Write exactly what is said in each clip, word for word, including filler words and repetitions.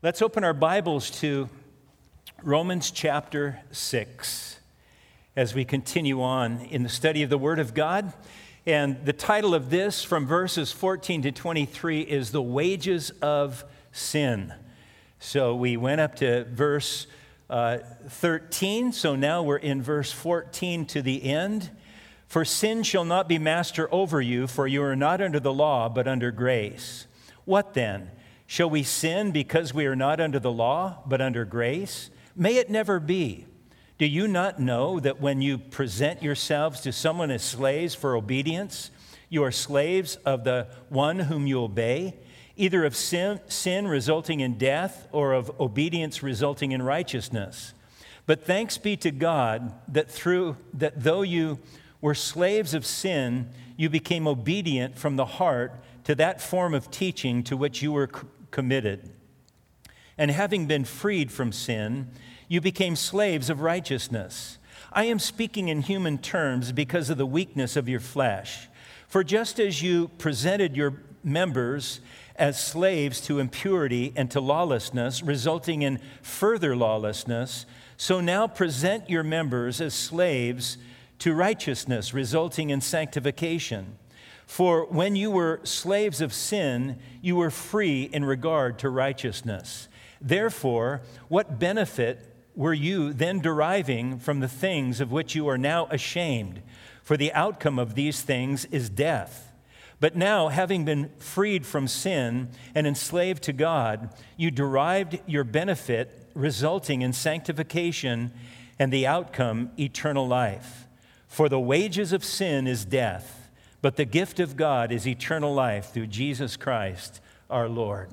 Let's open our Bibles to Romans chapter six as we continue on in the study of the Word of God. And the title of this, from verses fourteen to twenty-three, is The Wages of Sin. So we went up to verse uh, thirteen, so now we're in verse fourteen to the end. For sin shall not be master over you, for you are not under the law, but under grace. What then? Shall we sin because we are not under the law, but under grace? May it never be. Do you not know that when you present yourselves to someone as slaves for obedience, you are slaves of the one whom you obey, either of sin, sin resulting in death or of obedience resulting in righteousness? But thanks be to God that through that though you were slaves of sin, you became obedient from the heart to that form of teaching to which you were committed. And having been freed from sin, you became slaves of righteousness. I am speaking in human terms because of the weakness of your flesh. For just as you presented your members as slaves to impurity and to lawlessness, resulting in further lawlessness, so now present your members as slaves to righteousness, resulting in sanctification. For when you were slaves of sin, you were free in regard to righteousness. Therefore, what benefit were you then deriving from the things of which you are now ashamed? For the outcome of these things is death. But now, having been freed from sin and enslaved to God, you derived your benefit, resulting in sanctification, and the outcome, eternal life. For the wages of sin is death, but the gift of God is eternal life through Jesus Christ our Lord.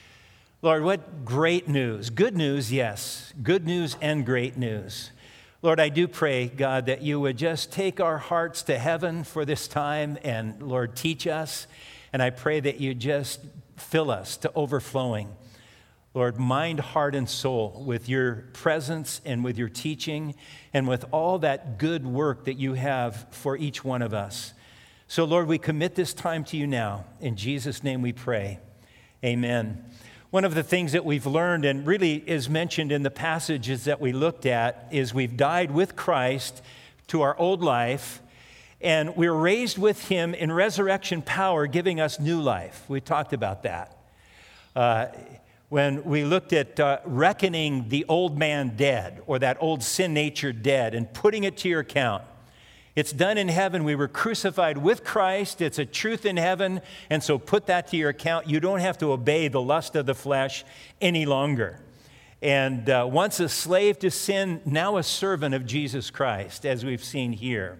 Lord, what great news. Good news, yes. Good news and great news. Lord, I do pray, God, that you would just take our hearts to heaven for this time and, Lord, teach us. And I pray that you just fill us to overflowing. Lord, mind, heart, and soul with your presence and with your teaching and with all that good work that you have for each one of us. So, Lord, we commit this time to you now. In Jesus' name we pray. Amen. One of the things that we've learned and really is mentioned in the passages that we looked at is we've died with Christ to our old life, and we're raised with him in resurrection power, giving us new life. We talked about that. Uh, when we looked at uh, reckoning the old man dead, or that old sin nature dead, and putting it to your account. It's done in heaven. We were crucified with Christ. It's a truth in heaven. And so put that to your account. You don't have to obey the lust of the flesh any longer. And uh, once a slave to sin, now a servant of Jesus Christ, as we've seen here.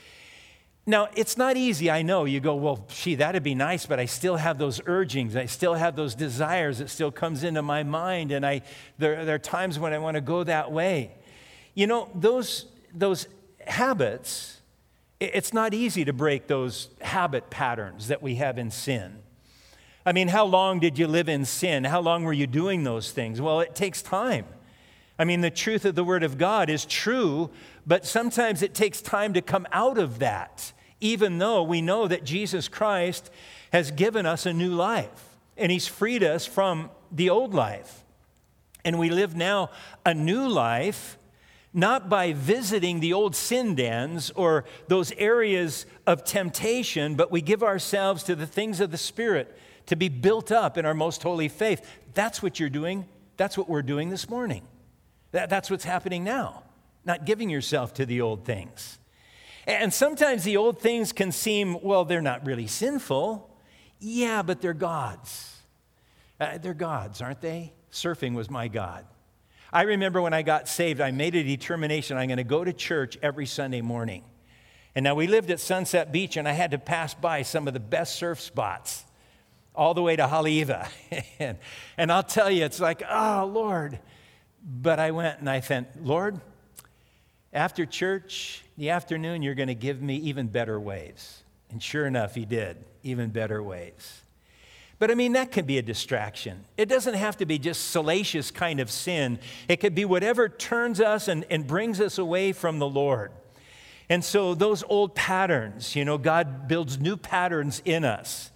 Now, it's not easy, I know. You go, well, gee, that'd be nice, but I still have those urgings. I still have those desires. It still comes into my mind. And I there, there are times when I want to go that way. You know, those those habits, it's not easy to break those habit patterns that we have in sin. I mean, how long did you live in sin? How long were you doing those things? Well, it takes time. I mean, the truth of the Word of God is true, but sometimes it takes time to come out of that, even though we know that Jesus Christ has given us a new life, and he's freed us from the old life. And we live now a new life, not by visiting the old sin dens or those areas of temptation, but we give ourselves to the things of the Spirit to be built up in our most holy faith. That's what you're doing. That's what we're doing this morning. That, that's what's happening now, not giving yourself to the old things. And sometimes the old things can seem, well, they're not really sinful. Yeah, but they're gods. Uh, they're gods, aren't they? Surfing was my god. I remember when I got saved, I made a determination I'm going to go to church every Sunday morning. And now we lived at Sunset Beach, and I had to pass by some of the best surf spots all the way to Haleiwa. and, and I'll tell you, it's like, oh, Lord. But I went and I thought, Lord, after church, the afternoon, you're going to give me even better waves. And sure enough, he did, even better waves. But I mean, that can be a distraction. It doesn't have to be just salacious kind of sin. It could be whatever turns us and, and brings us away from the Lord. And so those old patterns, you know, God builds new patterns in us.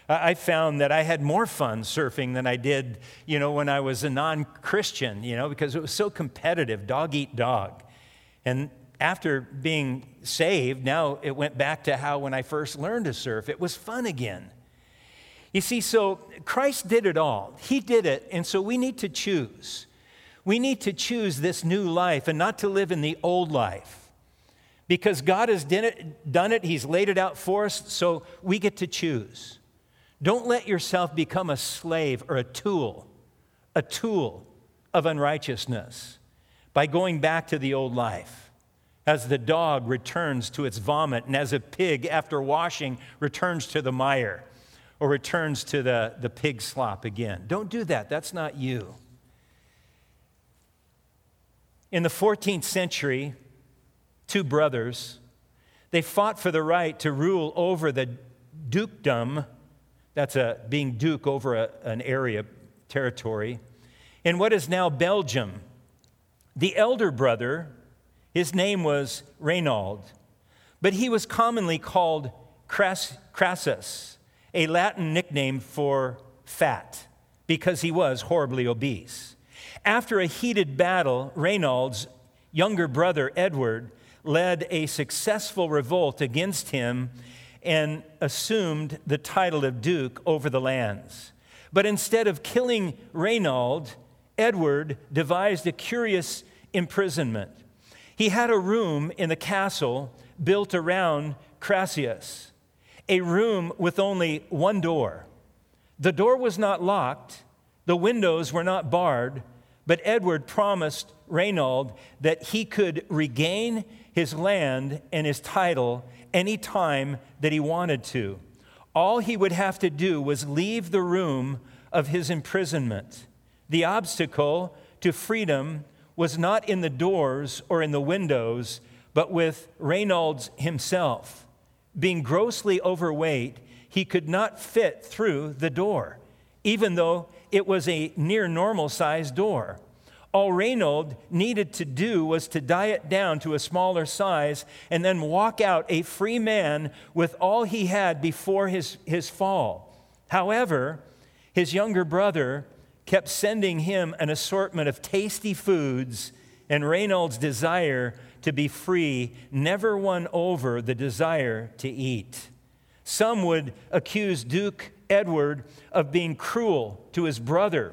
I found that I had more fun surfing than I did, you know, when I was a non-Christian, you know, because it was so competitive, dog eat dog. And after being saved, now it went back to how when I first learned to surf, it was fun again. You see, so Christ did it all. He did it, and so we need to choose. We need to choose this new life and not to live in the old life. Because God has done it, done it, He's laid it out for us, so we get to choose. Don't let yourself become a slave or a tool, a tool of unrighteousness by going back to the old life. As the dog returns to its vomit, and as a pig, after washing, returns to the mire or returns to the, the pig slop again. Don't do that. That's not you. In the fourteenth century, two brothers, they fought for the right to rule over the dukedom. That's a, being duke over a, an area, territory, in what is now Belgium. The elder brother, his name was Reynold, but he was commonly called Crass, Crassus, a Latin nickname for fat, because he was horribly obese. After a heated battle, Reynold's younger brother, Edward, led a successful revolt against him and assumed the title of duke over the lands. But instead of killing Reynold, Edward devised a curious imprisonment. He had a room in the castle built around Crassus, a room with only one door. The door was not locked, the windows were not barred, but Edward promised Reynold that he could regain his land and his title any time that he wanted to. All he would have to do was leave the room of his imprisonment. The obstacle to freedom was not in the doors or in the windows, but with Reynold himself. Being grossly overweight, he could not fit through the door, even though it was a near normal-sized door. All Reynold needed to do was to diet down to a smaller size and then walk out a free man with all he had before his, his fall. However, his younger brother kept sending him an assortment of tasty foods, and Reynold's desire to be free never won over the desire to eat. Some would accuse Duke Edward of being cruel to his brother.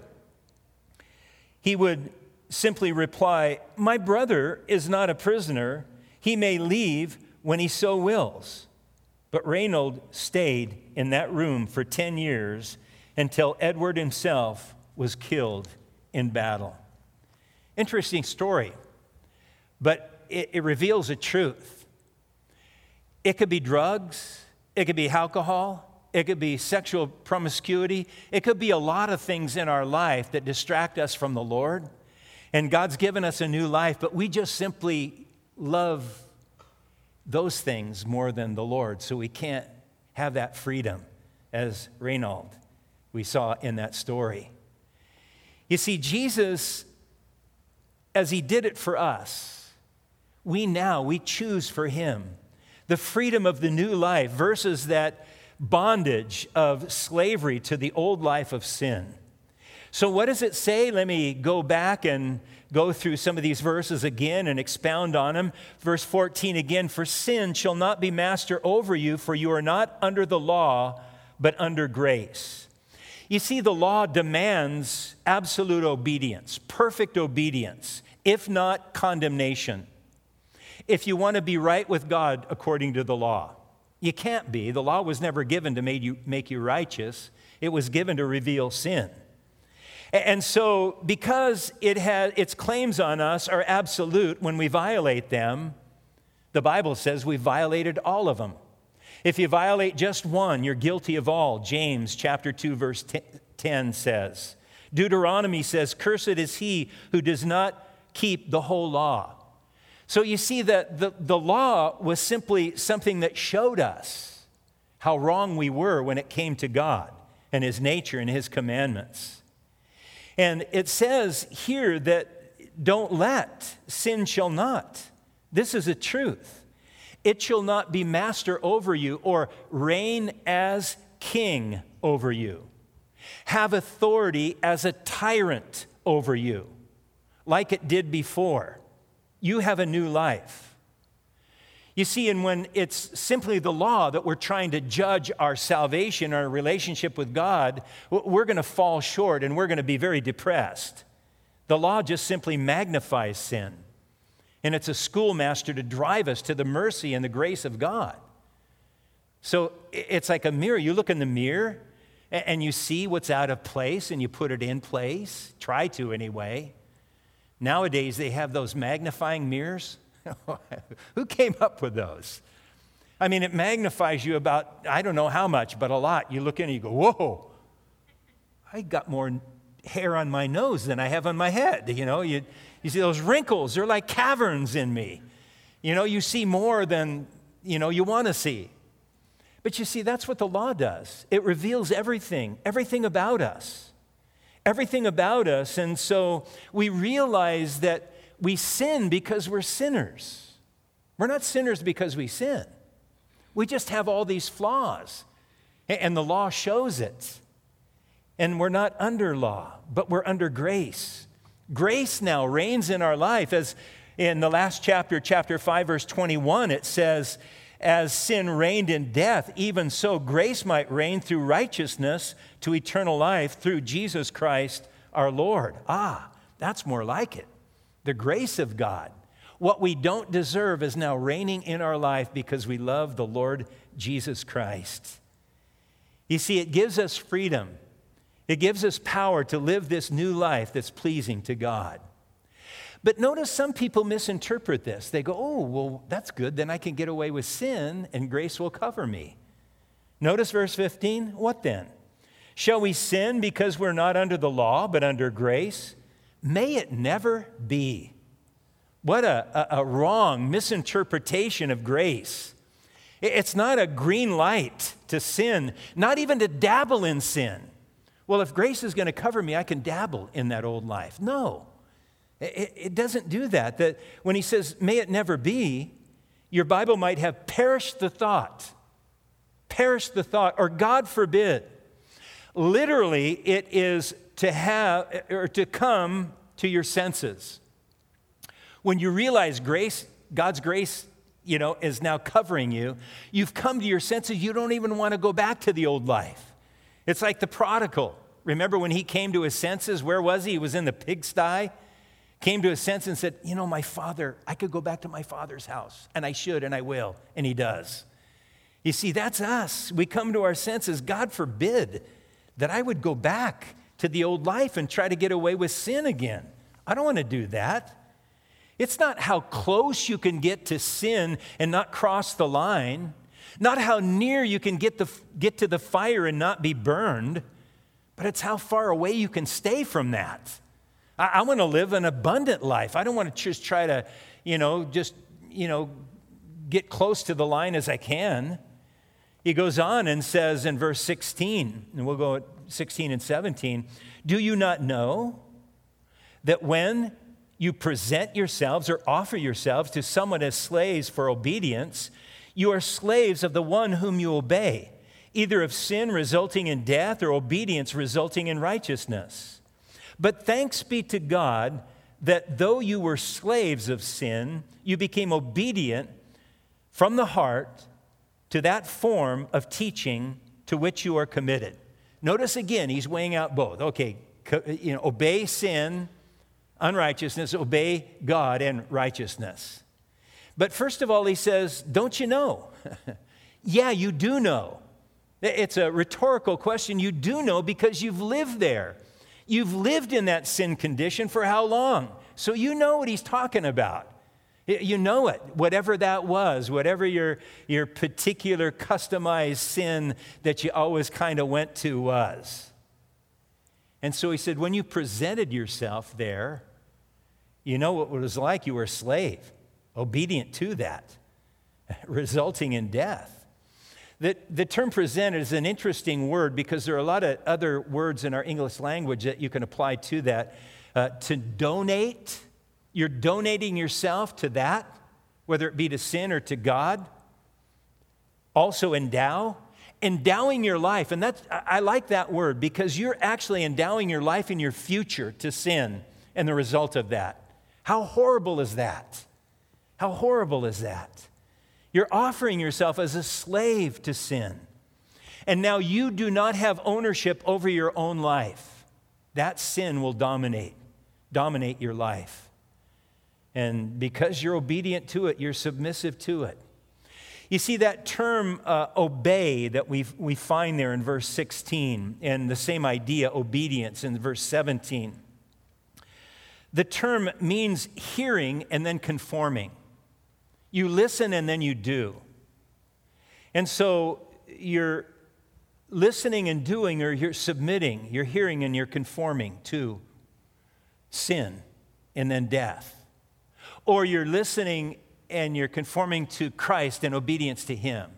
He would simply reply, "My brother is not a prisoner. He may leave when he so wills." But Reynold stayed in that room for ten years until Edward himself was killed in battle. Interesting story, but it, it reveals a truth. It could be drugs, it could be alcohol, it could be sexual promiscuity, it could be a lot of things in our life that distract us from the Lord. And God's given us a new life, but we just simply love those things more than the Lord, so we can't have that freedom, as Reynold we saw in that story. You see, Jesus, as he did it for us, we now, we choose for him the freedom of the new life versus that bondage of slavery to the old life of sin. So what does it say? Let me go back and go through some of these verses again and expound on them. Verse fourteen again, "For sin shall not be master over you, for you are not under the law, but under grace." You see, the law demands absolute obedience, perfect obedience, if not condemnation. If you want to be right with God according to the law, you can't be. The law was never given to make you, make you righteous. It was given to reveal sin. And so, because it has, its claims on us are absolute when we violate them, the Bible says we violated all of them. If you violate just one, you're guilty of all. James chapter two, verse ten says. Deuteronomy says, "Cursed is he who does not keep the whole law." So you see that the, the law was simply something that showed us how wrong we were when it came to God and his nature and his commandments. And it says here that don't let, sin shall not. This is a truth. It shall not be master over you or reign as king over you, have authority as a tyrant over you, like it did before. You have a new life. You see, and when it's simply the law that we're trying to judge our salvation, our relationship with God, we're going to fall short and we're going to be very depressed. The law just simply magnifies sin. And it's a schoolmaster to drive us to the mercy and the grace of God. So it's like a mirror. You look in the mirror and you see what's out of place and you put it in place. Try to anyway. Nowadays they have those magnifying mirrors. Who came up with those? I mean, it magnifies you about, I don't know how much, but a lot. You look in and you go, whoa, I got more hair on my nose than I have on my head. You know, you, you see those wrinkles, they're like caverns in me. You know, you see more than, you know, you want to see. But you see, that's what the law does. It reveals everything, everything about us, everything about us. And so we realize that we sin because we're sinners. We're not sinners because we sin. We just have all these flaws, and the law shows it. And we're not under law, but we're under grace. Grace now reigns in our life. As in the last chapter, chapter five, verse twenty-one, it says, as sin reigned in death, even so grace might reign through righteousness to eternal life through Jesus Christ our Lord. Ah, that's more like it. The grace of God. What we don't deserve is now reigning in our life because we love the Lord Jesus Christ. You see, it gives us freedom. It gives us power to live this new life that's pleasing to God. But notice some people misinterpret this. They go, oh, well, that's good. Then I can get away with sin and grace will cover me. Notice verse fifteen. What then? Shall we sin because we're not under the law, but under grace? May it never be. What a, a, a wrong misinterpretation of grace. It's not a green light to sin, not even to dabble in sin. Well, if grace is going to cover me, I can dabble in that old life. No, it, it doesn't do that. That when he says, may it never be, your Bible might have perished the thought. Perished the thought, or God forbid. Literally, it is to have or to come to your senses. When you realize grace, God's grace, you know, is now covering you, you've come to your senses. You don't even want to go back to the old life. It's like the prodigal. Remember when he came to his senses? Where was he? He was in the pigsty. Came to his senses and said, you know, my father, I could go back to my father's house, and I should, and I will, and he does. You see, that's us. We come to our senses. God forbid that I would go back to the old life and try to get away with sin again. I don't want to do that. It's not how close you can get to sin and not cross the line, not how near you can get, the, get to the fire and not be burned, but it's how far away you can stay from that. I, I want to live an abundant life. I don't want to just try to, you know, just, you know, get close to the line as I can. He goes on and says in verse sixteen, and we'll go at sixteen and seventeen, do you not know that when you present yourselves or offer yourselves to someone as slaves for obedience, you are slaves of the one whom you obey, either of sin resulting in death or obedience resulting in righteousness. But thanks be to God that though you were slaves of sin, you became obedient from the heart to that form of teaching to which you are committed. Notice again, he's weighing out both. Okay, you know, obey sin, unrighteousness, obey God and righteousness. But first of all, he says, don't you know? Yeah, you do know. It's a rhetorical question. You do know because you've lived there. You've lived in that sin condition for how long? So you know what he's talking about. You know it, whatever that was, whatever your, your particular customized sin that you always kind of went to was. And so he said, when you presented yourself there, you know what it was like. You were a slave, obedient to that, resulting in death. The, the term presented is an interesting word because there are a lot of other words in our English language that you can apply to that. Uh, to donate, you're donating yourself to that, whether it be to sin or to God. Also endow. endowing your life, and that's, I like that word because you're actually endowing your life and your future to sin and the result of that. How horrible is that? How horrible is that? You're offering yourself as a slave to sin. And now you do not have ownership over your own life. That sin will dominate, dominate your life. And because you're obedient to it, you're submissive to it. You see that term uh, obey that we we find there in verse sixteen, and the same idea, obedience, in verse seventeen. The term means hearing and then conforming. You listen and then you do. And so you're listening and doing, or you're submitting, you're hearing and you're conforming to sin and then death. Or you're listening and you're conforming to Christ in obedience to Him.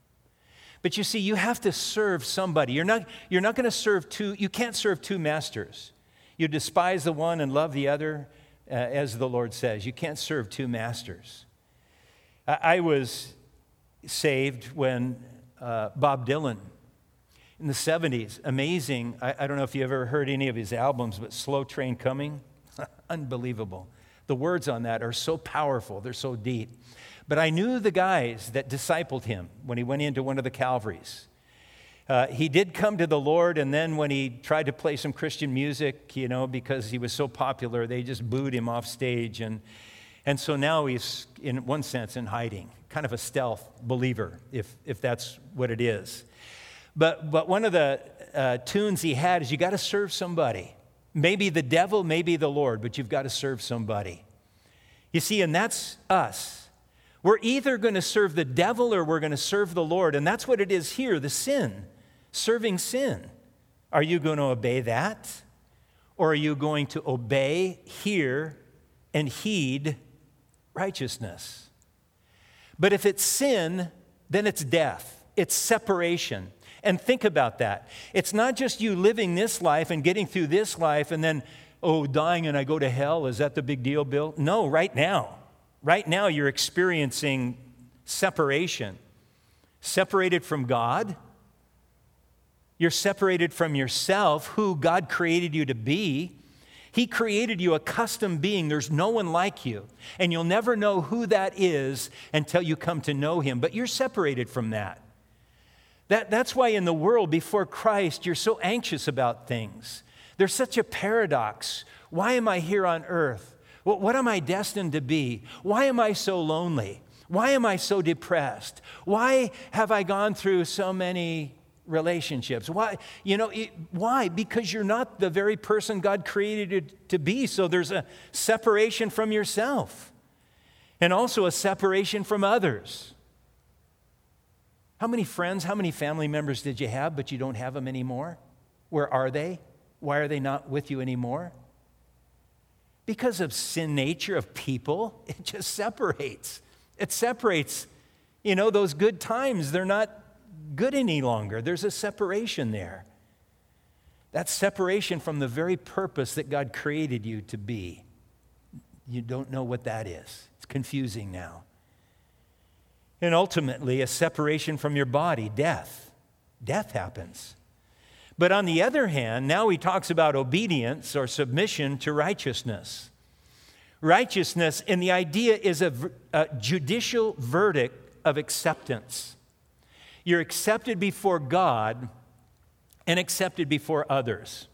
But you see, you have to serve somebody. You're not, you're not going to serve two, you can't serve two masters. You despise the one and love the other, uh, as the Lord says. You can't serve two masters. I, I was saved when uh, Bob Dylan, in the seventies, amazing. I, I don't know if you ever heard any of his albums, but Slow Train Coming, unbelievable. The words on that are so powerful, they're so deep. But I knew the guys that discipled him when he went into one of the Calvaries. Uh, he did come to the Lord, and then when he tried to play some Christian music, you know, because he was so popular, they just booed him off stage. And, and so now he's, in one sense, in hiding, kind of a stealth believer, if, if that's what it is. But, but one of the uh, tunes he had is, you got to serve somebody. Maybe the devil, maybe the Lord, but you've got to serve somebody. You see, and that's us. We're either going to serve the devil or we're going to serve the Lord, and that's what it is here, the sin, serving sin. Are you going to obey that? Or are you going to obey, hear, and heed righteousness? But if it's sin, then it's death. It's separation. And think about that. It's not just you living this life and getting through this life and then, oh, dying and I go to hell. Is that the big deal, Bill? No, right now. Right now you're experiencing separation. Separated from God. You're separated from yourself, who God created you to be. He created you a custom being. There's no one like you. And you'll never know who that is until you come to know Him. But you're separated from that. That, that's why in the world before Christ, you're so anxious about things. There's such a paradox. Why am I here on earth? What, what am I destined to be? Why am I so lonely? Why am I so depressed? Why have I gone through so many relationships? Why? You know, it, why? Because you're not the very person God created you to be. So there's a separation from yourself and also a separation from others. How many friends, how many family members did you have, but you don't have them anymore? Where are they? Why are they not with you anymore? Because of sin nature of people, it just separates. It separates, you know, those good times, they're not good any longer. There's a separation there. That separation from the very purpose that God created you to be. You don't know what that is. It's confusing now. And ultimately, a separation from your body, death. Death happens. But on the other hand, now he talks about obedience or submission to righteousness. Righteousness, and the idea is a, a judicial verdict of acceptance. You're accepted before God and accepted before others.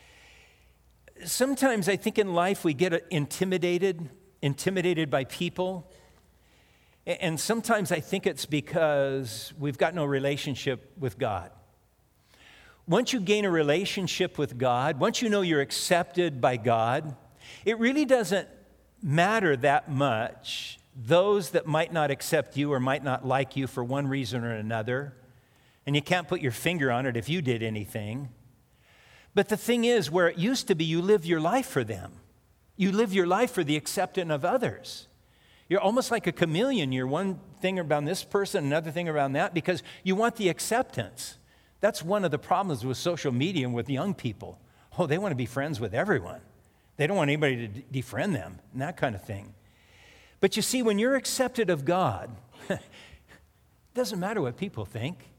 Sometimes I think in life we get intimidated, intimidated by people. And sometimes I think it's because we've got no relationship with God. Once you gain a relationship with God, once you know you're accepted by God, it really doesn't matter that much those that might not accept you or might not like you for one reason or another, and you can't put your finger on it if you did anything. But the thing is, where it used to be, you live your life for them. You live your life for the acceptance of others. You're almost like a chameleon. You're one thing around this person, another thing around that, because you want the acceptance. That's one of the problems with social media and with young people. Oh, they want to be friends with everyone. They don't want anybody to defriend them and that kind of thing. But you see, when you're accepted of God, it doesn't matter what people think.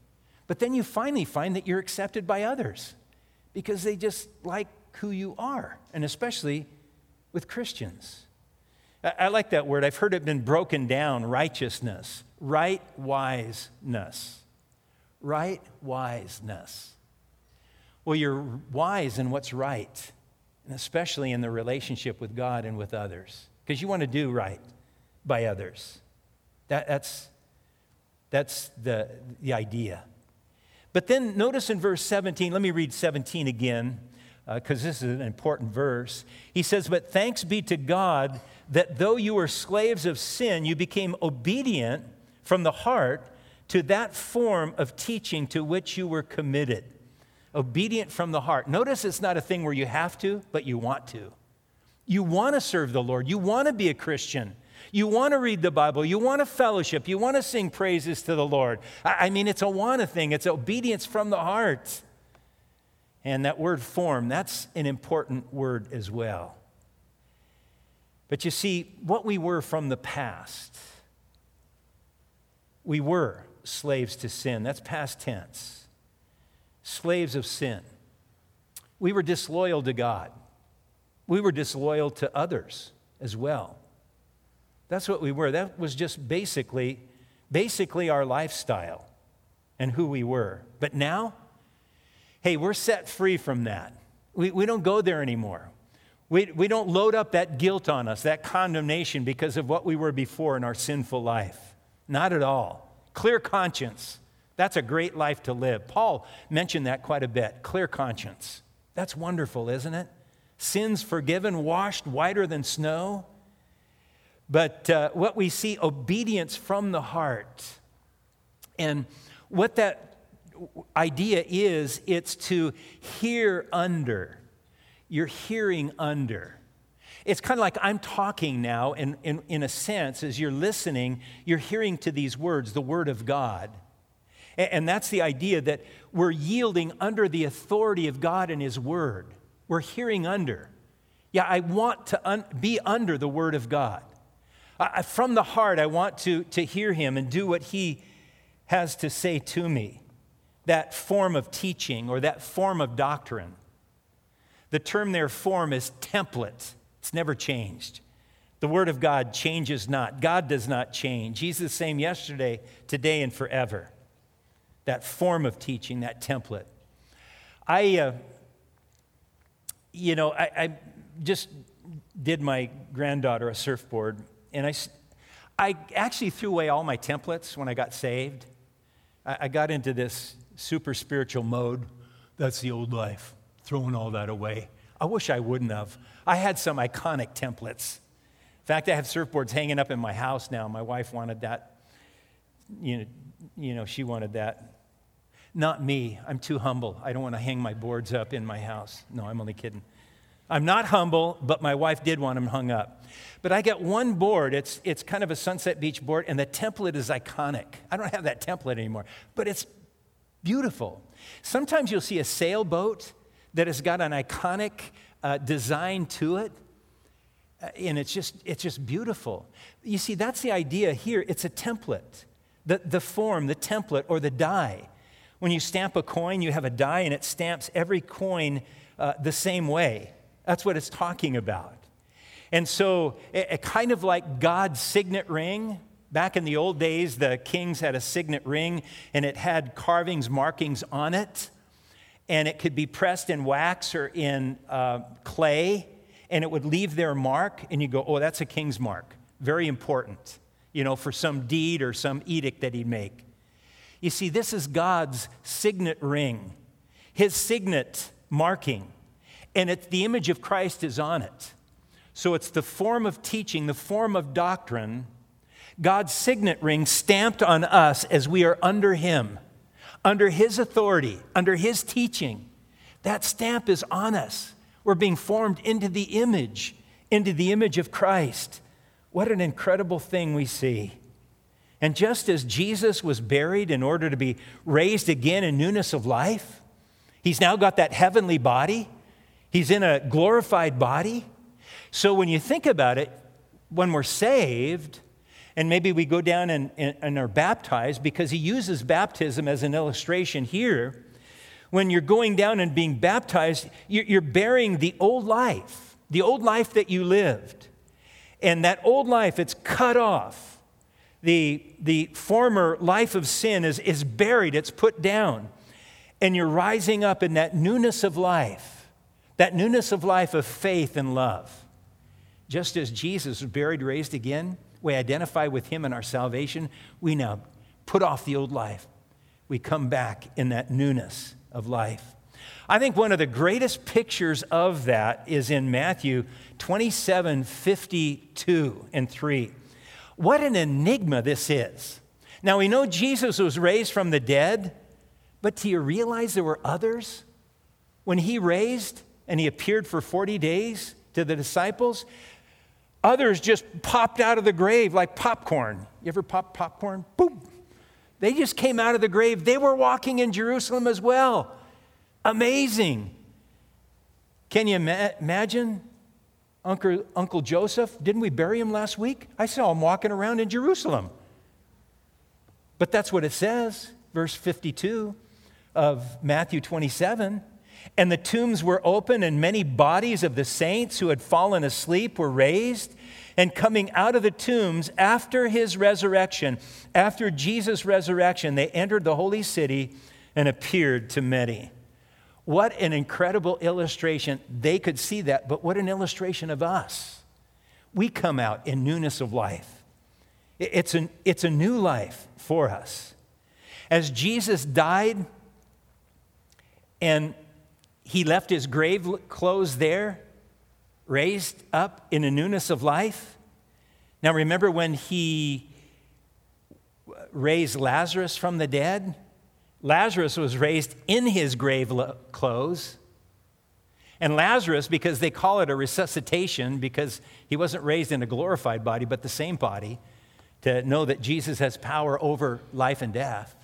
But then you finally find that you're accepted by others because they just like who you are, and especially with Christians. I, I like that word. I've heard it been broken down, righteousness, right wiseness, right wiseness. Well, you're wise in what's right, and especially in the relationship with God and with others, because you want to do right by others. That, that's, that's the, the idea. But then notice in verse seventeen, let me read seventeen again, because uh, this is an important verse. He says, "But thanks be to God that though you were slaves of sin, you became obedient from the heart to that form of teaching to which you were committed." Obedient from the heart. Notice it's not a thing where you have to, but you want to. You want to serve the Lord. You want to be a Christian. You want to read the Bible. You want to fellowship. You want to sing praises to the Lord. I mean, it's a want to thing. It's obedience from the heart. And that word form, that's an important word as well. But you see, what we were from the past, we were slaves to sin. That's past tense. Slaves of sin. We were disloyal to God. We were disloyal to others as well. That's what we were. That was just basically, basically our lifestyle and who we were. But now, hey, we're set free from that. We, we don't go there anymore. We, we don't load up that guilt on us, that condemnation because of what we were before in our sinful life. Not at all. Clear conscience. That's a great life to live. Paul mentioned that quite a bit. Clear conscience. That's wonderful, isn't it? Sins forgiven, washed whiter than snow. But uh, what we see, obedience from the heart. And what that idea is, it's to hear under. You're hearing under. It's kind of like I'm talking now, and in, in a sense, as you're listening, you're hearing to these words, the Word of God. And, and that's the idea that we're yielding under the authority of God and His Word. We're hearing under. Yeah, I want to un- be under the Word of God. I, from the heart, I want to, to hear Him and do what He has to say to me. That form of teaching or that form of doctrine. The term there, form, is template. It's never changed. The Word of God changes not. God does not change. He's the same yesterday, today, and forever. That form of teaching, that template. I, uh, you know, I, I just did my granddaughter a surfboard. And I, I actually threw away all my templates when I got saved. I, I got into this super spiritual mode. That's the old life, throwing all that away. I wish I wouldn't have. I had some iconic templates. In fact, I have surfboards hanging up in my house now. My wife wanted that. You know, you know, she wanted that. Not me. I'm too humble. I don't want to hang my boards up in my house. No, I'm only kidding. I'm not humble, but my wife did want them hung up. But I got one board. It's it's kind of a Sunset Beach board, and the template is iconic. I don't have that template anymore, but it's beautiful. Sometimes you'll see a sailboat that has got an iconic uh, design to it, uh, and it's just it's just beautiful. You see, that's the idea here. It's a template, the the form, the template, or the die. When you stamp a coin, you have a die, and it stamps every coin uh, the same way. That's what it's talking about. And so, it, it kind of like God's signet ring. Back in the old days, the kings had a signet ring, and it had carvings, markings on it. And it could be pressed in wax or in uh, clay, and it would leave their mark, and you go, oh, that's a king's mark. Very important, you know, for some deed or some edict that he'd make. You see, this is God's signet ring, His signet marking. And it's the image of Christ is on it. So it's the form of teaching, the form of doctrine, God's signet ring stamped on us as we are under Him, under His authority, under His teaching. That stamp is on us. We're being formed into the image, into the image of Christ. What an incredible thing we see. And just as Jesus was buried in order to be raised again in newness of life, He's now got that heavenly body. He's in a glorified body. So when you think about it, when we're saved, and maybe we go down and, and, and are baptized, because he uses baptism as an illustration here. When you're going down and being baptized, you're, you're bearing the old life, the old life that you lived. And that old life, it's cut off. The, the former life of sin is, is buried, it's put down. And you're rising up in that newness of life, that newness of life of faith and love. Just as Jesus was buried, raised again, we identify with him in our salvation. We now put off the old life. We come back in that newness of life. I think one of the greatest pictures of that is in Matthew twenty-seven, fifty-two and three. What an enigma this is. Now we know Jesus was raised from the dead, but do you realize there were others? When he raised and he appeared for forty days to the disciples, others just popped out of the grave like popcorn. You ever pop popcorn? Boom. They just came out of the grave. They were walking in Jerusalem as well. Amazing. Can you ma- imagine Uncle, Uncle Joseph? Didn't we bury him last week? I saw him walking around in Jerusalem. But that's what it says, verse fifty-two of Matthew twenty-seven. And the tombs were open, and many bodies of the saints who had fallen asleep were raised. And coming out of the tombs after his resurrection, after Jesus' resurrection, they entered the holy city and appeared to many. What an incredible illustration. They could see that, but what an illustration of us. We come out in newness of life. It's an, it's a new life for us. As Jesus died and he left his grave clothes there, raised up in a newness of life. Now remember when he raised Lazarus from the dead? Lazarus was raised in his grave clothes. And Lazarus, because they call it a resuscitation, because he wasn't raised in a glorified body, but the same body, to know that Jesus has power over life and death,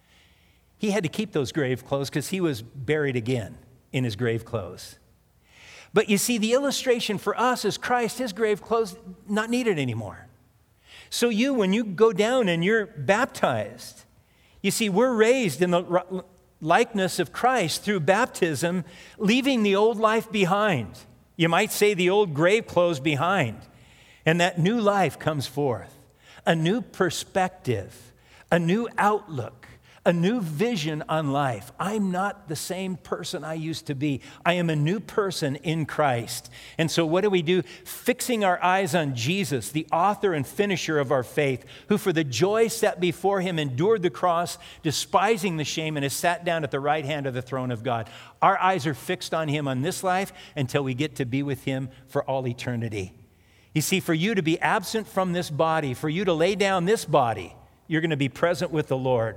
he had to keep those grave clothes because he was buried again in his grave clothes. But you see, the illustration for us is Christ, his grave clothes, not needed anymore. So you, when you go down and you're baptized, you see, we're raised in the likeness of Christ through baptism, leaving the old life behind. You might say the old grave clothes behind. And that new life comes forth, a new perspective, a new outlook, a new vision on life. I'm not the same person I used to be. I am a new person in Christ. And so what do we do? Fixing our eyes on Jesus, the author and finisher of our faith, who for the joy set before him endured the cross, despising the shame, and has sat down at the right hand of the throne of God. Our eyes are fixed on him on this life until we get to be with him for all eternity. You see, for you to be absent from this body, for you to lay down this body, you're going to be present with the Lord.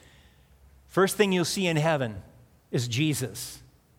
First thing you'll see in heaven is Jesus.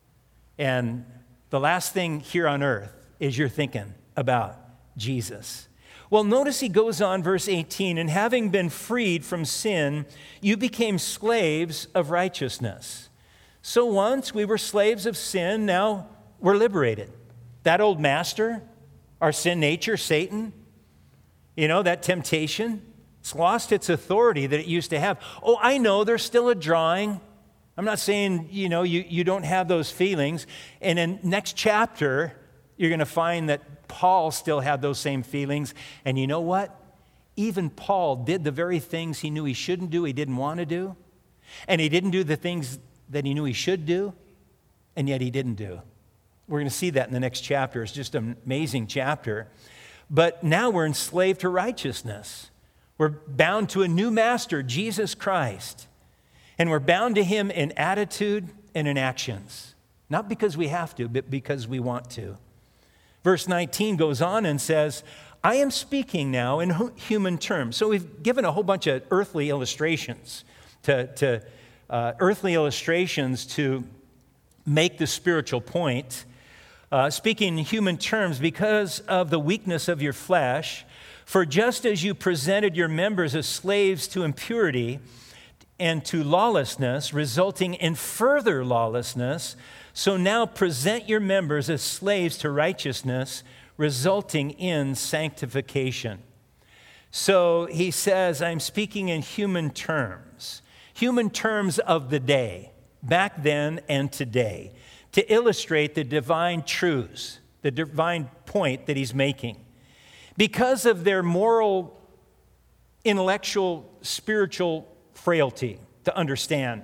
And the last thing here on earth is you're thinking about Jesus. Well, notice he goes on, verse eighteen, and having been freed from sin, you became slaves of righteousness. So once we were slaves of sin, now we're liberated. That old master, our sin nature, Satan, you know, that temptation, it's lost its authority that it used to have. Oh, I know there's still a drawing. I'm not saying, you know, you, you don't have those feelings. And in next chapter, you're going to find that Paul still had those same feelings. And you know what? Even Paul did the very things he knew he shouldn't do, he didn't want to do. And he didn't do the things that he knew he should do, and yet he didn't do. We're going to see that in the next chapter. It's just an amazing chapter. But now we're enslaved to righteousness. We're bound to a new master, Jesus Christ. And we're bound to him in attitude and in actions. Not because we have to, but because we want to. Verse nineteen goes on and says, I am speaking now in human terms. So we've given a whole bunch of earthly illustrations, to, to uh, earthly illustrations to make the spiritual point. Uh, speaking in human terms because of the weakness of your flesh, for just as you presented your members as slaves to impurity and to lawlessness, resulting in further lawlessness, so now present your members as slaves to righteousness, resulting in sanctification. So he says, I'm speaking in human terms, human terms of the day, back then and today, to illustrate the divine truths, the divine point that he's making. Because of their moral, intellectual, spiritual frailty to understand.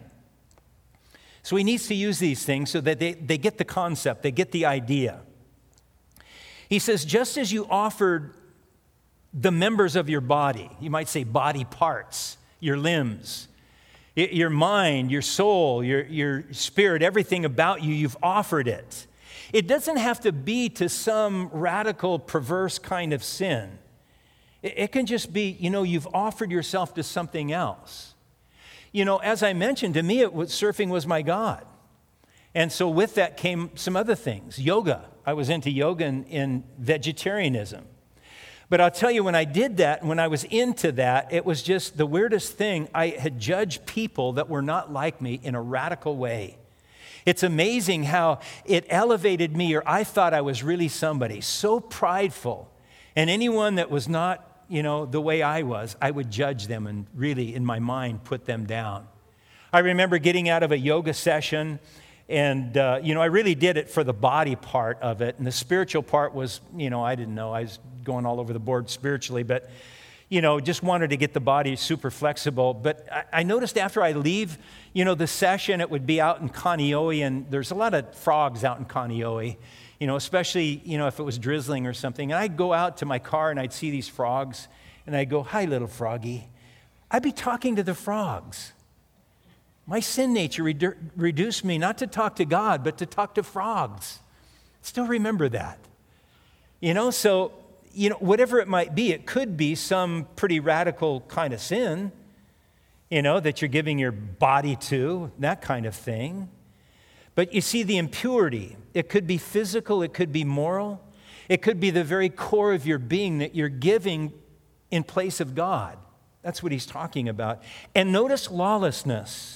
So he needs to use these things so that they, they get the concept, they get the idea. He says, just as you offered the members of your body, you might say body parts, your limbs, your mind, your soul, your, your spirit, everything about you, you've offered it. It doesn't have to be to some radical, perverse kind of sin. It, it can just be, you know, you've offered yourself to something else. You know, as I mentioned, to me, it was, surfing was my God. And so with that came some other things. Yoga. I was into yoga and, and vegetarianism. But I'll tell you, when I did that, when I was into that, it was just the weirdest thing. I had judged people that were not like me in a radical way. It's amazing how it elevated me, or I thought I was really somebody, so prideful. And anyone that was not, you know, the way I was, I would judge them and really, in my mind, put them down. I remember getting out of a yoga session, and, uh, you know, I really did it for the body part of it. And the spiritual part was, you know, I didn't know. I was going all over the board spiritually, but, you know, just wanted to get the body super flexible. But I, I noticed after I leave, you know, the session, it would be out in Kaneohe, and there's a lot of frogs out in Kaneohe, you know, especially, you know, if it was drizzling or something. And I'd go out to my car, and I'd see these frogs, and I'd go, hi, little froggy. I'd be talking to the frogs. My sin nature redu- reduced me not to talk to God, but to talk to frogs. Still remember that. You know, so, you know, whatever it might be, it could be some pretty radical kind of sin, you know, that you're giving your body to, that kind of thing. But you see the impurity. It could be physical, it could be moral. It could be the very core of your being that you're giving in place of God. That's what he's talking about. And notice lawlessness.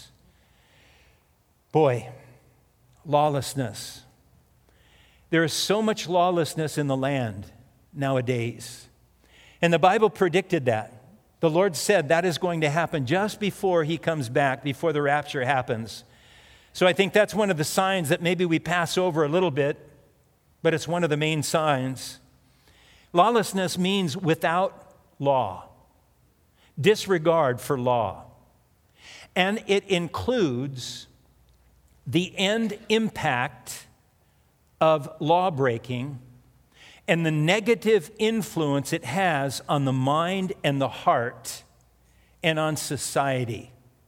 Boy, lawlessness. There is so much lawlessness in the land nowadays. And the Bible predicted that. The Lord said that is going to happen just before he comes back, before the rapture happens. So I think that's one of the signs that maybe we pass over a little bit, but it's one of the main signs. Lawlessness means without law, disregard for law. And it includes the end impact of law breaking and the negative influence it has on the mind and the heart and on society.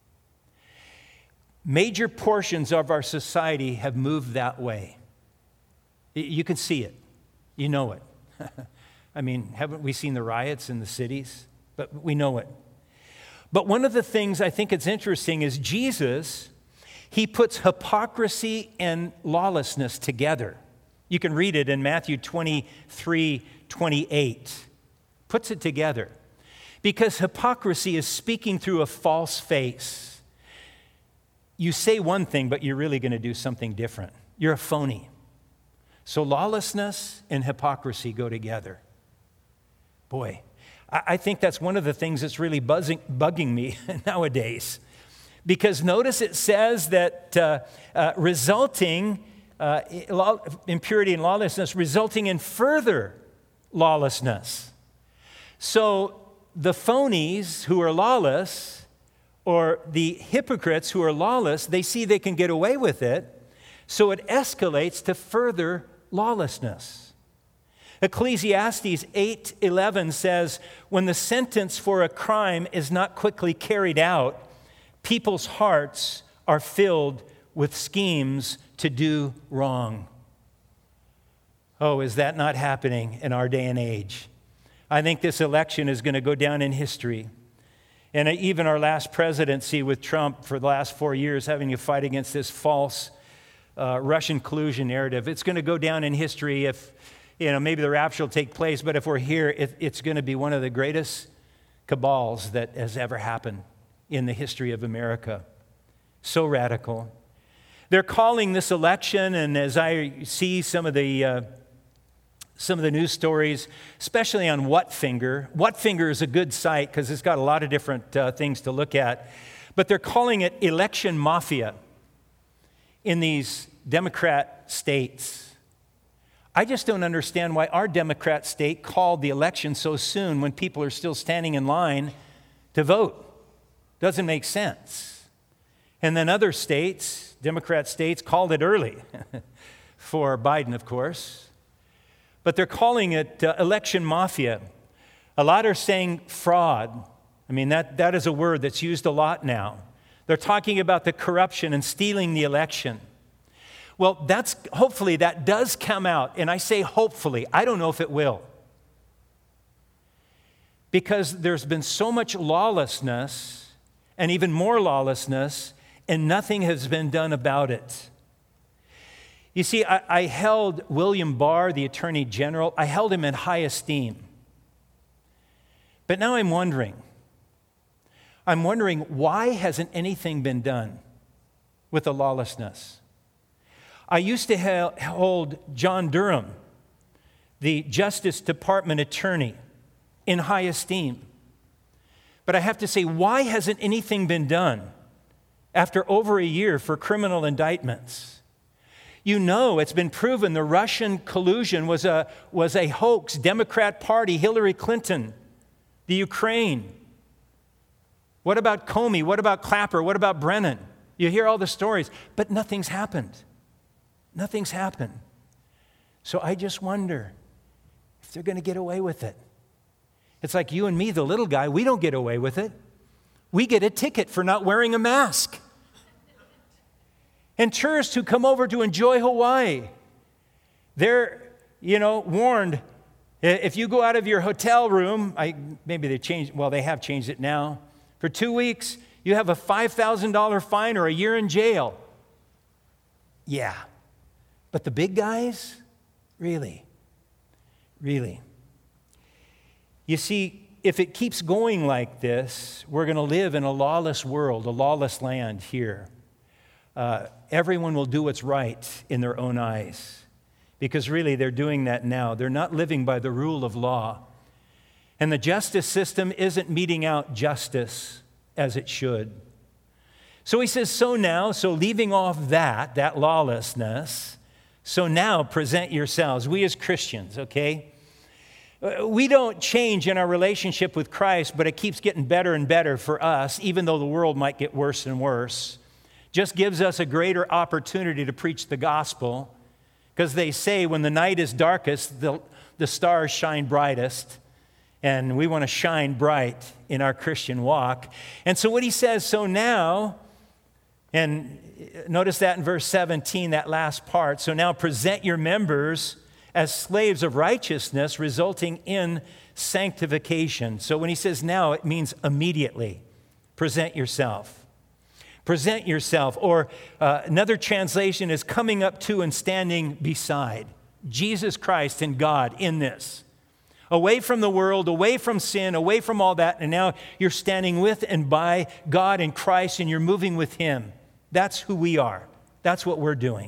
Major portions of our society have moved that way. You can see it. You know it. I mean, haven't we seen the riots in the cities? But we know it. But one of the things I think it's interesting is Jesus, he puts hypocrisy and lawlessness together. You can read it in Matthew twenty-three, twenty-eight. Puts it together. Because hypocrisy is speaking through a false face. You say one thing, but you're really going to do something different. You're a phony. So lawlessness and hypocrisy go together. Boy, I think that's one of the things that's really buzzing, bugging me nowadays. Because notice it says that uh, uh, resulting, uh, law, impurity and lawlessness, resulting in further lawlessness. So the phonies who are lawless, or the hypocrites who are lawless, they see they can get away with it, so it escalates to further lawlessness. Ecclesiastes eight eleven says, when the sentence for a crime is not quickly carried out, people's hearts are filled with schemes to do wrong. Oh, is that not happening in our day and age? I think this election is going to go down in history. And even our last presidency with Trump for the last four years having to fight against this false uh, Russian collusion narrative, it's going to go down in history if, you know, maybe the rapture will take place, but if we're here, it, it's going to be one of the greatest cabals that has ever happened in the history of America. So radical. They're calling this election, and as I see some of the uh, some of the news stories, especially on Whatfinger. Whatfinger is a good site because it's got a lot of different uh, things to look at. But they're calling it election mafia in these Democrat states. I just don't understand why our Democrat state called the election so soon when people are still standing in line to vote. Doesn't make sense. And then other states, Democrat states, called it early for Biden, of course. But they're calling it uh, election mafia. A lot are saying fraud. I mean, that, that is a word that's used a lot now. They're talking about the corruption and stealing the election. Well, that's hopefully that does come out. And I say hopefully. I don't know if it will. Because there's been so much lawlessness and even more lawlessness, and nothing has been done about it. You see, I, I held William Barr, the Attorney General, I held him in high esteem. But now I'm wondering, I'm wondering why hasn't anything been done with the lawlessness? I used to ha- hold John Durham, the Justice Department attorney, in high esteem. But I have to say, why hasn't anything been done after over a year for criminal indictments? You know, it's been proven the Russian collusion was a, was a hoax. Democrat Party, Hillary Clinton, the Ukraine. What about Comey? What about Clapper? What about Brennan? You hear all the stories, but nothing's happened. Nothing's happened. So I just wonder if they're going to get away with it. It's like you and me, the little guy, we don't get away with it. We get a ticket for not wearing a mask. And tourists who come over to enjoy Hawaii, they're, you know, warned, if you go out of your hotel room, I, maybe they changed, well, they have changed it now. For two weeks, you have a five thousand dollars fine or a year in jail. Yeah. But the big guys, really, really. You see, if it keeps going like this, we're going to live in a lawless world, a lawless land here. Uh, everyone will do what's right in their own eyes, because really they're doing that now. They're not living by the rule of law. And the justice system isn't meting out justice as it should. So he says, so now, so leaving off that, that lawlessness, so now present yourselves. We as Christians, okay? We don't change in our relationship with Christ, but it keeps getting better and better for us, even though the world might get worse and worse. Just gives us a greater opportunity to preach the gospel, because they say when the night is darkest, the, the stars shine brightest, and we want to shine bright in our Christian walk. And so what he says, so now, and notice that in verse seventeen, that last part, so now present your members as slaves of righteousness, resulting in sanctification. So when he says now, it means immediately. Present yourself. Present yourself, or uh, another translation is coming up to and standing beside Jesus Christ and God in this. Away from the world, away from sin, away from all that, and now you're standing with and by God in Christ, and you're moving with Him. That's who we are. That's what we're doing.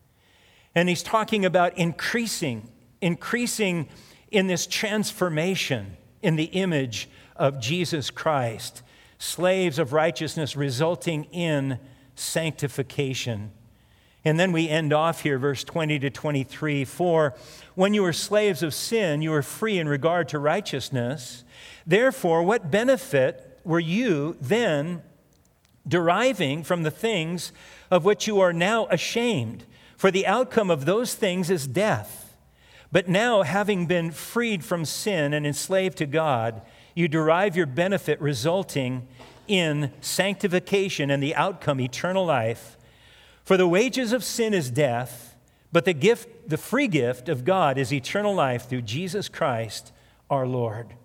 And he's talking about increasing, increasing in this transformation in the image of Jesus Christ. Slaves of righteousness resulting in sanctification. And then we end off here, verse twenty to twenty-three. For when you were slaves of sin, you were free in regard to righteousness. Therefore, what benefit were you then deriving from the things of which you are now ashamed? For the outcome of those things is death. But now, having been freed from sin and enslaved to God, you derive your benefit resulting in sanctification and the outcome, eternal life. For the wages of sin is death, but the gift, the free gift of God is eternal life through Jesus Christ our Lord.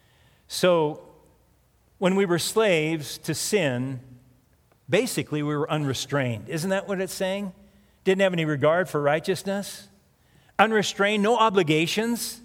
So, when we were slaves to sin, basically we were unrestrained. Isn't that what it's saying? Didn't have any regard for righteousness. Unrestrained, no obligations.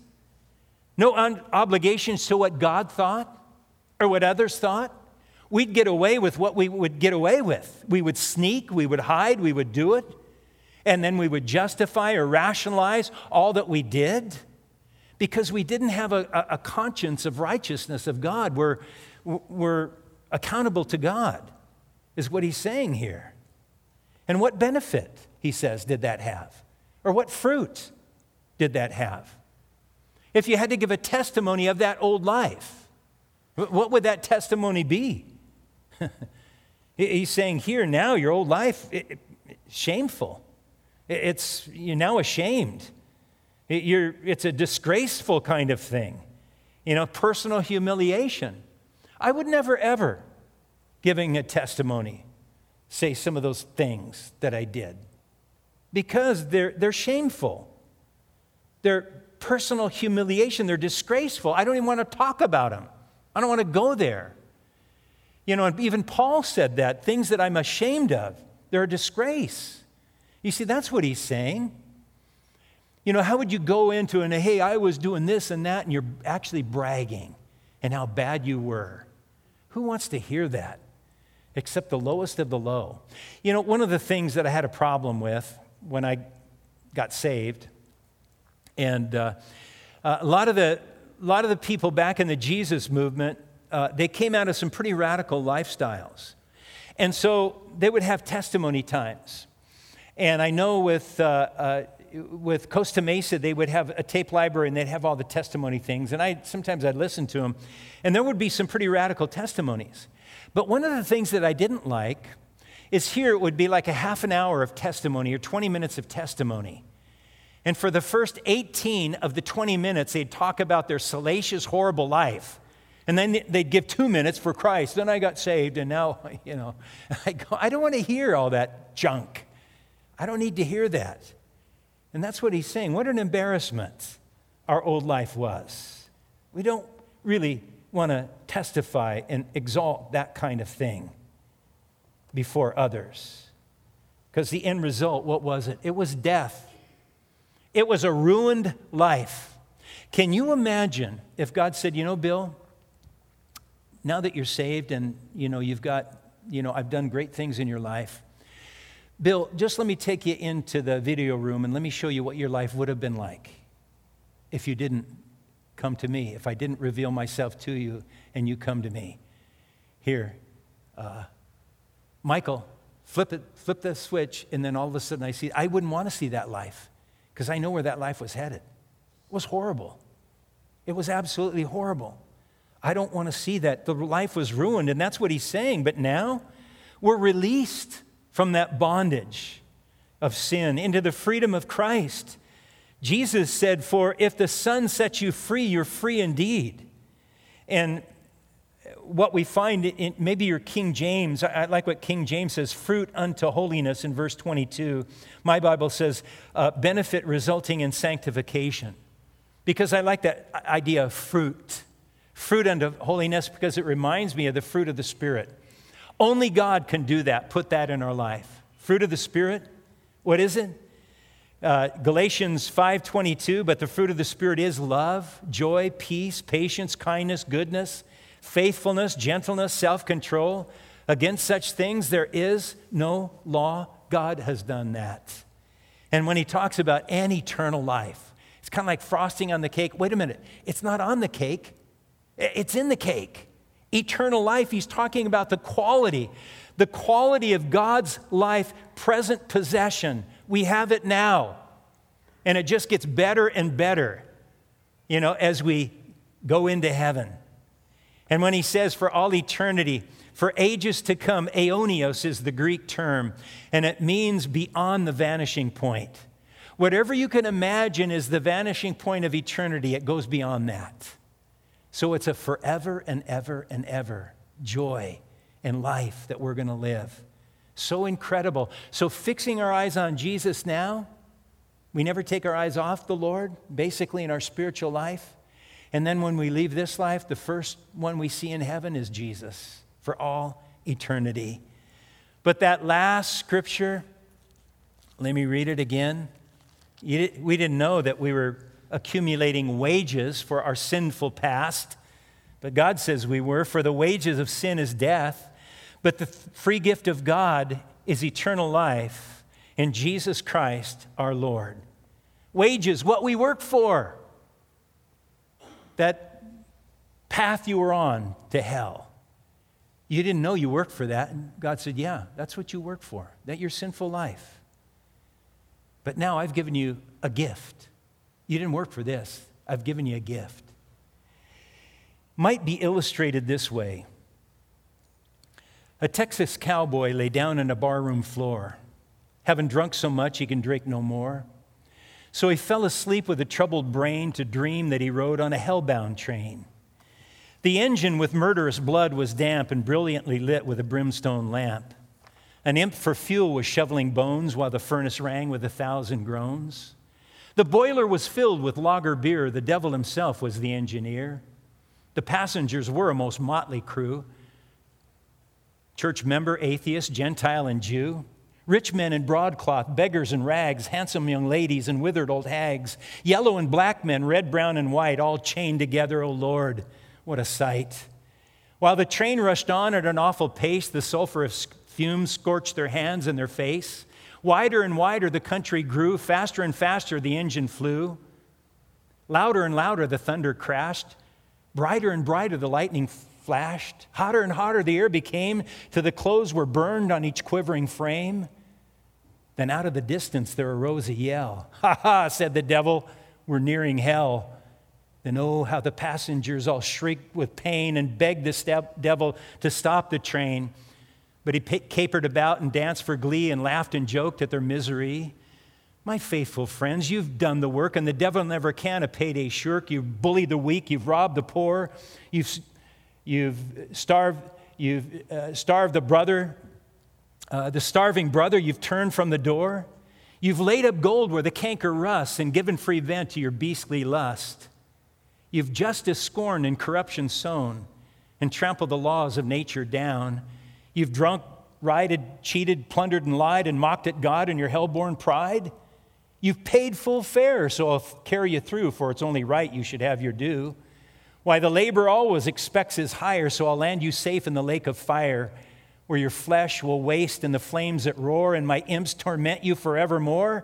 No un- obligations to what God thought or what others thought. We'd get away with what we would get away with. We would sneak, we would hide, we would do it. And then we would justify or rationalize all that we did. because we didn't have a, a, a conscience of righteousness of God. We're, we're accountable to God, is what he's saying here. And what benefit, he says, did that have? Or what fruit did that have? If you had to give a testimony of that old life, what would that testimony be? He's saying here now, your old life, it, it, shameful. It's, you're now ashamed. It, you're, it's a disgraceful kind of thing. You know, personal humiliation. I would never, ever, giving a testimony, say some of those things that I did. Because they're, they're shameful. They're personal humiliation. They're disgraceful. I don't even want to talk about them. I don't want to go there. You know, and even Paul said that. Things that I'm ashamed of, they're a disgrace. You see, that's what he's saying. You know, how would you go into and, hey, I was doing this and that, and you're actually bragging and how bad you were? Who wants to hear that? Except the lowest of the low. You know, one of the things that I had a problem with when I got saved, and uh, uh, a lot of the a lot of the people back in the Jesus movement, uh, they came out of some pretty radical lifestyles, and so they would have testimony times. And I know with uh, uh, with Costa Mesa, they would have a tape library, and they'd have all the testimony things. And I sometimes I'd listen to them, and there would be some pretty radical testimonies. But one of the things that I didn't like is here it would be like a half an hour of testimony or twenty minutes of testimony. And for the first eighteen of the twenty minutes, they'd talk about their salacious, horrible life. And then they'd give two minutes for Christ. Then I got saved, and now, you know, I, go, I don't want to hear all that junk. I don't need to hear that. And that's what he's saying. What an embarrassment our old life was. We don't really want to testify and exalt that kind of thing before others. Because the end result, what was it? It was death. It was a ruined life. Can you imagine if God said, you know, Bill, now that you're saved and, you know, you've got, you know, I've done great things in your life. Bill, just let me take you into the video room and let me show you what your life would have been like if you didn't come to me, if I didn't reveal myself to you and you come to me. Here, uh, Michael, flip it, flip the switch, and then all of a sudden I see, I wouldn't want to see that life because I know where that life was headed. It was horrible. It was absolutely horrible. I don't want to see that. The life was ruined, and that's what he's saying. But now we're released from that bondage of sin into the freedom of Christ. Jesus said, for if the Son sets you free, you're free indeed. And what we find in maybe your King James, I like what King James says, fruit unto holiness in verse twenty-two. My Bible says, uh, benefit resulting in sanctification. Because I like that idea of fruit. Fruit unto holiness because it reminds me of the fruit of the Spirit. Only God can do that, put that in our life. Fruit of the Spirit, what is it? Uh, Galatians five twenty-two, but the fruit of the Spirit is love, joy, peace, patience, kindness, goodness, faithfulness, gentleness, self-control. Against such things there is no law. God has done that. And when he talks about an eternal life, it's kind of like frosting on the cake. Wait a minute, it's not on the cake, it's in the cake. Eternal life, he's talking about the quality, the quality of God's life, present possession. We have it now. And it just gets better and better, you know, as we go into heaven. And when he says for all eternity, for ages to come, aionios is the Greek term, and it means beyond the vanishing point. Whatever you can imagine is the vanishing point of eternity, it goes beyond that. So it's a forever and ever and ever joy and life that we're going to live. So incredible. So fixing our eyes on Jesus now, we never take our eyes off the Lord, basically in our spiritual life. And then when we leave this life, the first one we see in heaven is Jesus for all eternity. But that last scripture, let me read it again. We didn't know that we were accumulating wages for our sinful past. But God says we were, for the wages of sin is death, but the free gift of God is eternal life in Jesus Christ our Lord. Wages, what we work for. that path you were on to hell. You didn't know you worked for that. And God said, yeah, that's what you work for, that your sinful life. But now I've given you a gift. You didn't work for this. I've given you a gift. Might be illustrated this way. A Texas cowboy lay down on a barroom floor, having drunk so much he can drink no more. So he fell asleep with a troubled brain to dream that he rode on a hellbound train. The engine with murderous blood was damp and brilliantly lit with a brimstone lamp. An imp for fuel was shoveling bones while the furnace rang with a thousand groans. The boiler was filled with lager beer. The devil himself was the engineer. The passengers were a most motley crew. Church member, atheist, Gentile, and Jew. Rich men in broadcloth, beggars in rags, handsome young ladies and withered old hags. Yellow and black men, red, brown, and white, all chained together, oh Lord. What a sight. While the train rushed on at an awful pace, the sulphurous fumes scorched their hands and their face. Wider and wider the country grew, faster and faster the engine flew. Louder and louder the thunder crashed. Brighter and brighter the lightning flashed. Hotter and hotter the air became, till the clothes were burned on each quivering frame. Then out of the distance there arose a yell. Ha ha, said the devil, we're nearing hell. Then oh, how the passengers all shrieked with pain and begged the step devil to stop the train. But he capered about and danced for glee and laughed and joked at their misery. My faithful friends, you've done the work, and the devil never can a payday shirk. You've bullied the weak, you've robbed the poor, you've, you've starved, you've uh, starved the brother, uh, the starving brother. You've turned from the door. You've laid up gold where the canker rusts and given free vent to your beastly lust. You've justice scorned and corruption sown and trampled the laws of nature down. You've drunk, rioted, cheated, plundered, and lied and mocked at God in your hell-born pride. You've paid full fare, so I'll carry you through, for it's only right you should have your due. Why, the labor always expects his hire, so I'll land you safe in the lake of fire, where your flesh will waste in the flames that roar, and my imps torment you forevermore.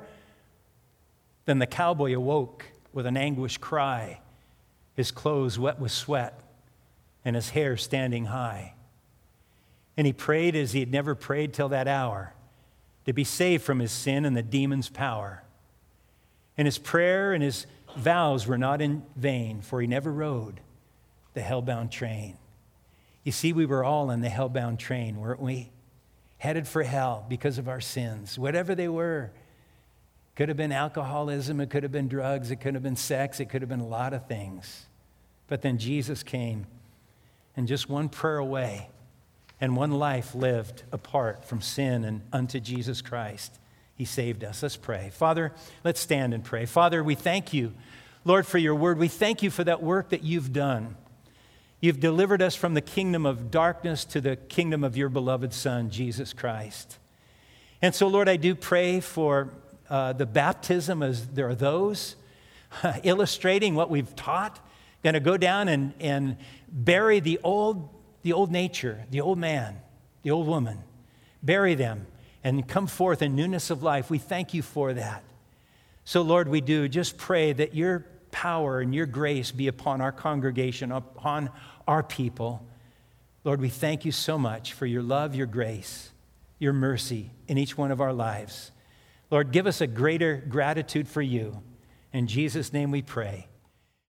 Then the cowboy awoke with an anguished cry, his clothes wet with sweat, and his hair standing high. And he prayed as he had never prayed till that hour, to be saved from his sin and the demon's power. And his prayer and his vows were not in vain, for he never rode the hellbound train. You see, we were all in the hellbound train, weren't we? Headed for hell because of our sins, whatever they were. Could have been alcoholism, it could have been drugs, it could have been sex, it could have been a lot of things. But then Jesus came, and just one prayer away, and one life lived apart from sin and unto Jesus Christ, he saved us. Let's pray. Father, let's stand and pray. Father, we thank you, Lord, for your word. We thank you for that work that you've done. You've delivered us from the kingdom of darkness to the kingdom of your beloved Son, Jesus Christ. And so, Lord, I do pray for uh, the baptism, as there are those uh, illustrating what we've taught, going to go down and, and bury the old, the old nature, the old man, the old woman, bury them and come forth in newness of life. We thank you for that. So, Lord, we do just pray that your power and your grace be upon our congregation, upon our people. Lord, we thank you so much for your love, your grace, your mercy in each one of our lives. Lord, give us a greater gratitude for you. In Jesus' name we pray.